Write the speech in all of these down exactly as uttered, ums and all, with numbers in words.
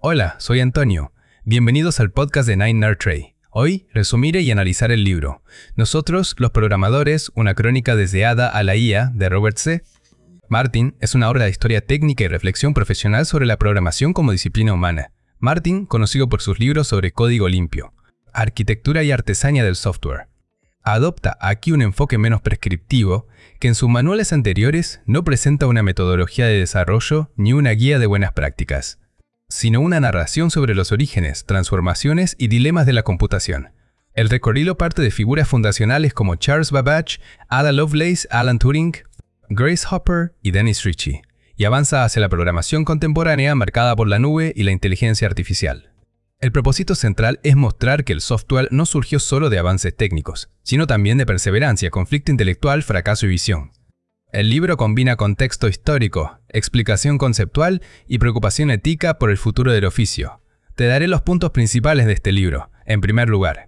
Hola, soy Antonio. Bienvenidos al podcast de Nine Nerd Tray. Hoy resumiré y analizar el libro Nosotros, los programadores, una crónica desde Ada a la I A de Robert C. Martin es una obra de historia técnica y reflexión profesional sobre la programación como disciplina humana. Martin, conocido por sus libros sobre código limpio, arquitectura y artesanía del software, adopta aquí un enfoque menos prescriptivo que en sus manuales anteriores no presenta una metodología de desarrollo ni una guía de buenas prácticas, sino una narración sobre los orígenes, transformaciones y dilemas de la computación. El recorrido parte de figuras fundacionales como Charles Babbage, Ada Lovelace, Alan Turing, Grace Hopper y Dennis Ritchie, y avanza hacia la programación contemporánea marcada por la nube y la inteligencia artificial. El propósito central es mostrar que el software no surgió solo de avances técnicos, sino también de perseverancia, conflicto intelectual, fracaso y visión. El libro combina contexto histórico, explicación conceptual y preocupación ética por el futuro del oficio. Te daré los puntos principales de este libro. En primer lugar,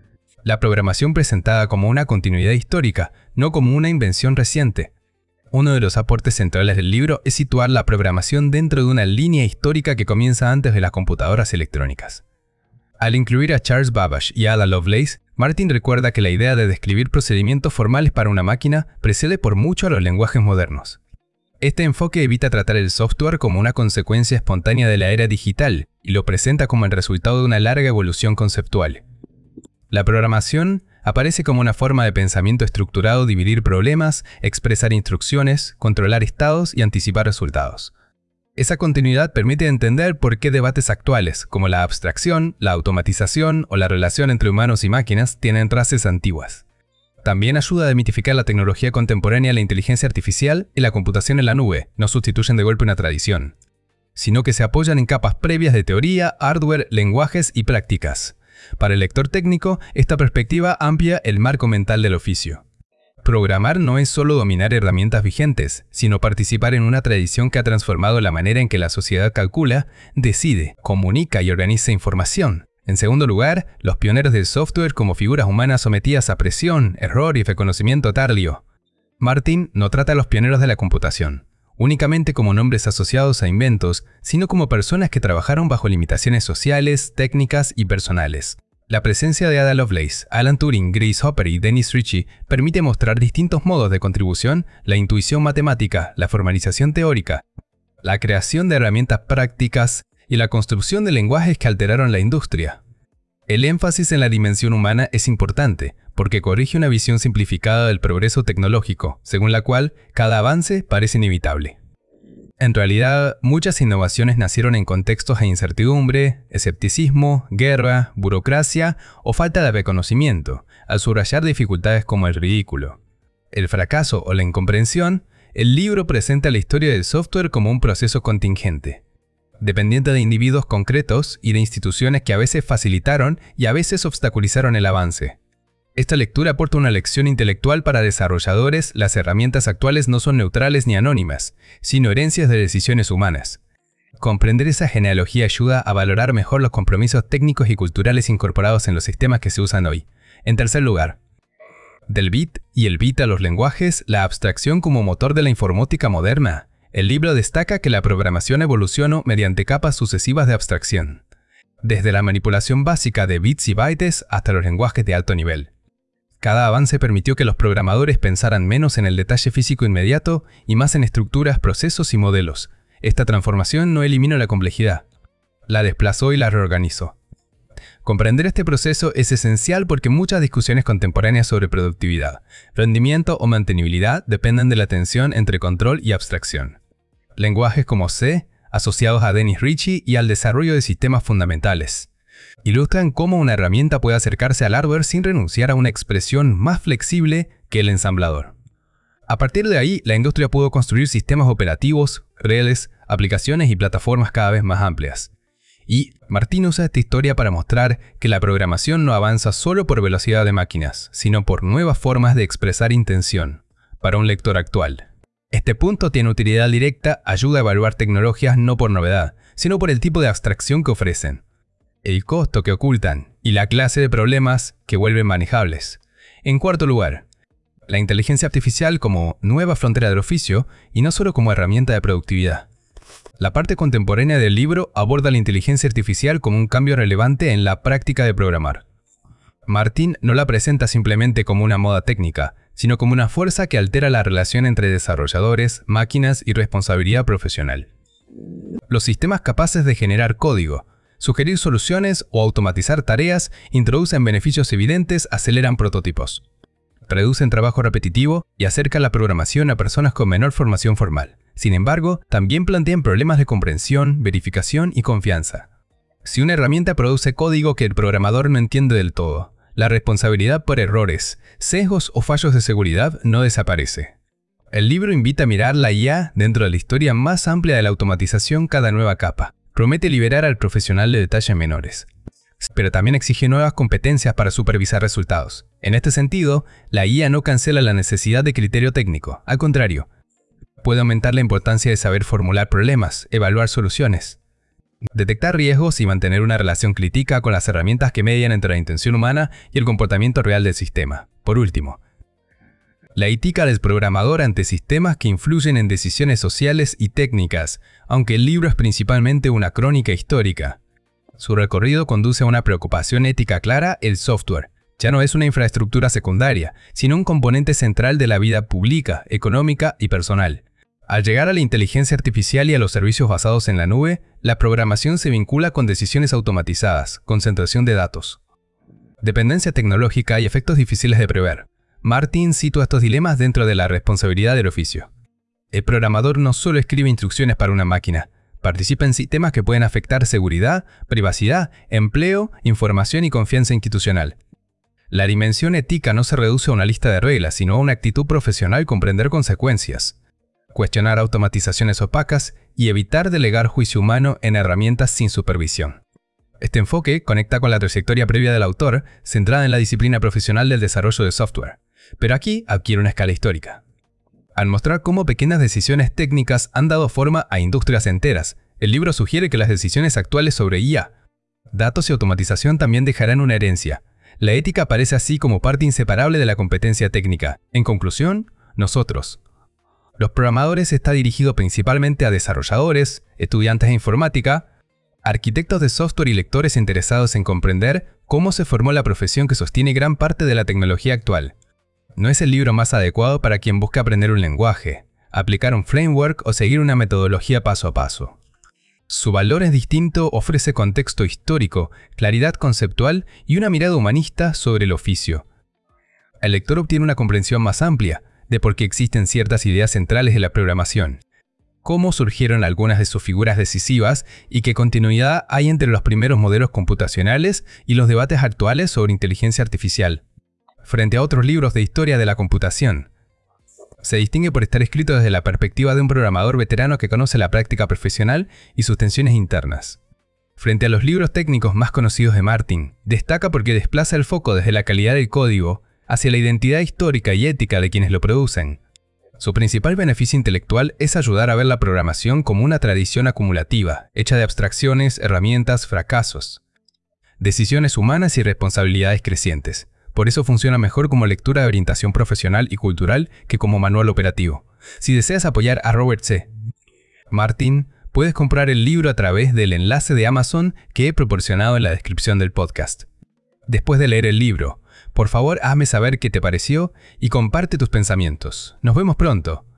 la programación presentada como una continuidad histórica, no como una invención reciente. Uno de los aportes centrales del libro es situar la programación dentro de una línea histórica que comienza antes de las computadoras electrónicas. Al incluir a Charles Babbage y Ada Lovelace, Martin recuerda que la idea de describir procedimientos formales para una máquina precede por mucho a los lenguajes modernos. Este enfoque evita tratar el software como una consecuencia espontánea de la era digital y lo presenta como el resultado de una larga evolución conceptual. La programación aparece como una forma de pensamiento estructurado, dividir problemas, expresar instrucciones, controlar estados y anticipar resultados. Esa continuidad permite entender por qué debates actuales, como la abstracción, la automatización o la relación entre humanos y máquinas, tienen raíces antiguas. También ayuda a demitificar la tecnología contemporánea, la inteligencia artificial y la computación en la nube, no sustituyen de golpe una tradición, sino que se apoyan en capas previas de teoría, hardware, lenguajes y prácticas. Para el lector técnico, esta perspectiva amplia el marco mental del oficio. Programar no es solo dominar herramientas vigentes, sino participar en una tradición que ha transformado la manera en que la sociedad calcula, decide, comunica y organiza información. En segundo lugar, los pioneros del software como figuras humanas sometidas a presión, error y reconocimiento tardío. Martin no trata a los pioneros de la computación únicamente como nombres asociados a inventos, sino como personas que trabajaron bajo limitaciones sociales, técnicas y personales. La presencia de Ada Lovelace, Alan Turing, Grace Hopper y Dennis Ritchie permite mostrar distintos modos de contribución, la intuición matemática, la formalización teórica, la creación de herramientas prácticas y la construcción de lenguajes que alteraron la industria. El énfasis en la dimensión humana es importante, porque corrige una visión simplificada del progreso tecnológico, según la cual cada avance parece inevitable. En realidad, muchas innovaciones nacieron en contextos de incertidumbre, escepticismo, guerra, burocracia o falta de reconocimiento, al subrayar dificultades como el ridículo, el fracaso o la incomprensión. El libro presenta la historia del software como un proceso contingente, dependiente de individuos concretos y de instituciones que a veces facilitaron y a veces obstaculizaron el avance. Esta lectura aporta una lección intelectual para desarrolladores. Las herramientas actuales no son neutrales ni anónimas, sino herencias de decisiones humanas. Comprender esa genealogía ayuda a valorar mejor los compromisos técnicos y culturales incorporados en los sistemas que se usan hoy. En tercer lugar, del bit y el bit a los lenguajes, la abstracción como motor de la informática moderna. El libro destaca que la programación evolucionó mediante capas sucesivas de abstracción, desde la manipulación básica de bits y bytes hasta los lenguajes de alto nivel. Cada avance permitió que los programadores pensaran menos en el detalle físico inmediato y más en estructuras, procesos y modelos. Esta transformación no eliminó la complejidad, la desplazó y la reorganizó. Comprender este proceso es esencial porque muchas discusiones contemporáneas sobre productividad, rendimiento o mantenibilidad dependen de la tensión entre control y abstracción. Lenguajes como C, asociados a Dennis Ritchie y al desarrollo de sistemas fundamentales, ilustran cómo una herramienta puede acercarse al hardware sin renunciar a una expresión más flexible que el ensamblador. A partir de ahí, la industria pudo construir sistemas operativos, redes, aplicaciones y plataformas cada vez más amplias. Y Martin usa esta historia para mostrar que la programación no avanza solo por velocidad de máquinas, sino por nuevas formas de expresar intención para un lector actual. Este punto tiene utilidad directa, ayuda a evaluar tecnologías no por novedad, sino por el tipo de abstracción que ofrecen, el costo que ocultan y la clase de problemas que vuelven manejables. En cuarto lugar, la inteligencia artificial como nueva frontera del oficio y no solo como herramienta de productividad. La parte contemporánea del libro aborda la inteligencia artificial como un cambio relevante en la práctica de programar. Martin no la presenta simplemente como una moda técnica, sino como una fuerza que altera la relación entre desarrolladores, máquinas y responsabilidad profesional. Los sistemas capaces de generar código, sugerir soluciones o automatizar tareas introducen beneficios evidentes, aceleran prototipos, reducen trabajo repetitivo y acercan la programación a personas con menor formación formal. Sin embargo, también plantean problemas de comprensión, verificación y confianza. Si una herramienta produce código que el programador no entiende del todo, la responsabilidad por errores, sesgos o fallos de seguridad no desaparece. El libro invita a mirar la I A dentro de la historia más amplia de la automatización cada nueva capa. Promete liberar al profesional de detalles menores, pero también exige nuevas competencias para supervisar resultados. En este sentido, la I A no cancela la necesidad de criterio técnico, al contrario, puede aumentar la importancia de saber formular problemas, evaluar soluciones, detectar riesgos y mantener una relación crítica con las herramientas que median entre la intención humana y el comportamiento real del sistema. Por último, la ética del programador ante sistemas que influyen en decisiones sociales y técnicas, aunque el libro es principalmente una crónica histórica. Su recorrido conduce a una preocupación ética clara: el software ya no es una infraestructura secundaria, sino un componente central de la vida pública, económica y personal. Al llegar a la inteligencia artificial y a los servicios basados en la nube, la programación se vincula con decisiones automatizadas, concentración de datos, dependencia tecnológica y efectos difíciles de prever. Martin sitúa estos dilemas dentro de la responsabilidad del oficio. El programador no solo escribe instrucciones para una máquina, participa en sistemas que pueden afectar seguridad, privacidad, empleo, información y confianza institucional. La dimensión ética no se reduce a una lista de reglas, sino a una actitud profesional: comprender consecuencias, cuestionar automatizaciones opacas y evitar delegar juicio humano en herramientas sin supervisión. Este enfoque conecta con la trayectoria previa del autor, centrada en la disciplina profesional del desarrollo de software, pero aquí adquiere una escala histórica. Al mostrar cómo pequeñas decisiones técnicas han dado forma a industrias enteras, el libro sugiere que las decisiones actuales sobre I A, datos y automatización también dejarán una herencia. La ética aparece así como parte inseparable de la competencia técnica. En conclusión, nosotros, los programadores, está dirigido principalmente a desarrolladores, estudiantes de informática, arquitectos de software y lectores interesados en comprender cómo se formó la profesión que sostiene gran parte de la tecnología actual. No es el libro más adecuado para quien busca aprender un lenguaje, aplicar un framework o seguir una metodología paso a paso. Su valor es distinto, ofrece contexto histórico, claridad conceptual y una mirada humanista sobre el oficio. El lector obtiene una comprensión más amplia de por qué existen ciertas ideas centrales de la programación, cómo surgieron algunas de sus figuras decisivas y qué continuidad hay entre los primeros modelos computacionales y los debates actuales sobre inteligencia artificial. Frente a otros libros de historia de la computación, se distingue por estar escrito desde la perspectiva de un programador veterano que conoce la práctica profesional y sus tensiones internas. Frente a los libros técnicos más conocidos de Martin, destaca porque desplaza el foco desde la calidad del código hacia la identidad histórica y ética de quienes lo producen. Su principal beneficio intelectual es ayudar a ver la programación como una tradición acumulativa, hecha de abstracciones, herramientas, fracasos, decisiones humanas y responsabilidades crecientes. Por eso funciona mejor como lectura de orientación profesional y cultural que como manual operativo. Si deseas apoyar a Robert C. Martin, puedes comprar el libro a través del enlace de Amazon que he proporcionado en la descripción del podcast. Después de leer el libro, por favor hazme saber qué te pareció y comparte tus pensamientos. Nos vemos pronto.